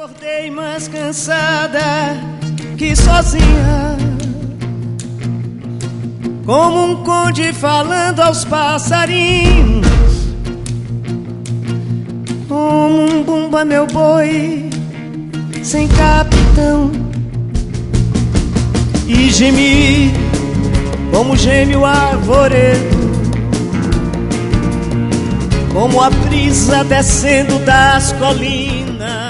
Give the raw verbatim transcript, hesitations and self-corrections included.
Acordei mais cansada que sozinha, como um conde falando aos passarinhos. Como um bumba meu boi sem capitão, e gemi como geme o arvoredo, como a brisa descendo das colinas.